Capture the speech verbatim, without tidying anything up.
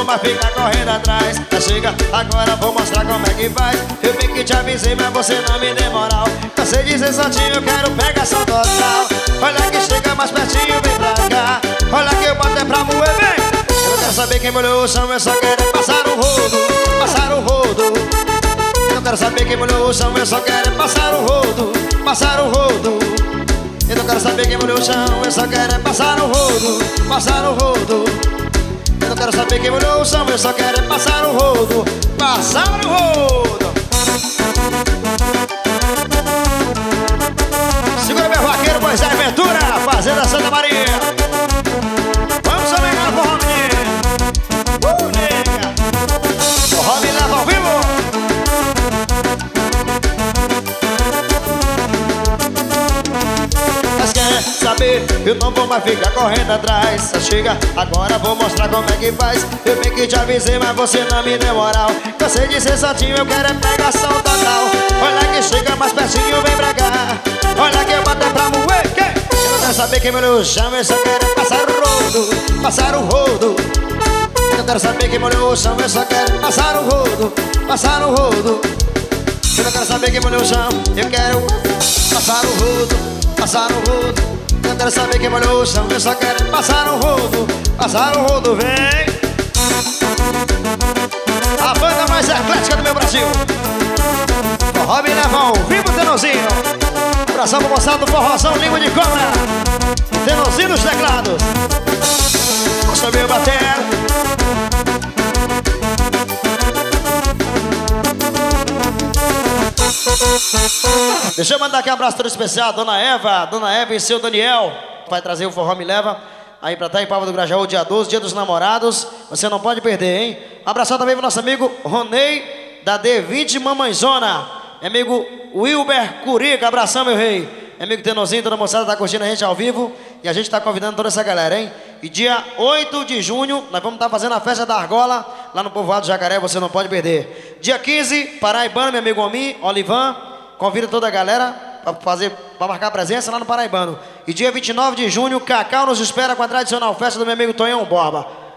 mais ficar correndo atrás. Já chega, agora vou mostrar como é que faz. Eu bem que te avisei, mas você não me deu moral. Cansei de ser santinho, eu quero pegação total. Olha que chega mais pertinho, vem pra cá. Olha que eu boto é pra moer, vem. Eu não quero saber quem molhou o chão, eu só quero é passar o rodo, passar o rodo. Eu não quero saber quem molhou o chão, eu só quero é passar o rodo, passar o rodo. Eu não quero saber quem molhou o chão, eu só quero é passar o rodo, passar o rodo. Eu não quero saber quem molhou o chão, eu só quero é passar o rodo, passar o rodo. Segura meu vaqueiro, Moisés Ventura, Fazenda Santa Maria. Vamos também na forró, menino. Uh, nega. Forró me leva ao vivo. Mas quer saber, eu não vou mais ficar correndo atrás. Só chega, agora vou mostrar como é que faz. Eu bem que te avisei, mas você não me deu moral. Cansei de ser santinho, eu quero é pegação total. Olha que chega mais pertinho, vem pra cá. Olha que eu boto é pra moer, que? Eu não quero saber quem molhou o chão, eu só quero é passar o rodo, passar o rodo. Eu não quero saber quem molhou o chão, eu só quero passar o rodo, passar o rodo. Eu não quero saber quem molhou o chão, eu quero passar o rodo, passar o rodo. Eu não quero saber quem molhou o chão, eu só quero passar o rodo, passar o rodo, vem. A banda mais eclética do meu Brasil. Forró me leva ao vivo, Tenozinho. Abração pro moçada do forrozão, língua de cobra. Tenozinho nos teclados. Vamos subir o bater. Deixa eu mandar aqui um abraço todo especial, Dona Eva, Dona Eva e seu Daniel. Vai trazer o Forró Me Leva aí pra Itaipava do Grajaú, dia doze, dia dos namorados. Você não pode perder, hein? Um abração também pro nosso amigo Ronei, da D vinte Mamãezona. Meu amigo Wilber Curica, abração, meu rei. Meu amigo Tenozinho, toda a moçada tá curtindo a gente ao vivo. E a gente tá convidando toda essa galera, hein? E dia oito de junho, nós vamos estar tá fazendo a festa da Argola, lá no Povoado Jacaré, você não pode perder. Dia quinze, Paraibano, meu amigo Omi, Olivan, convida toda a galera para fazer, para marcar presença lá no Paraibano. E dia vinte e nove de junho, Cacau nos espera com a tradicional festa do meu amigo Tonhão Borba.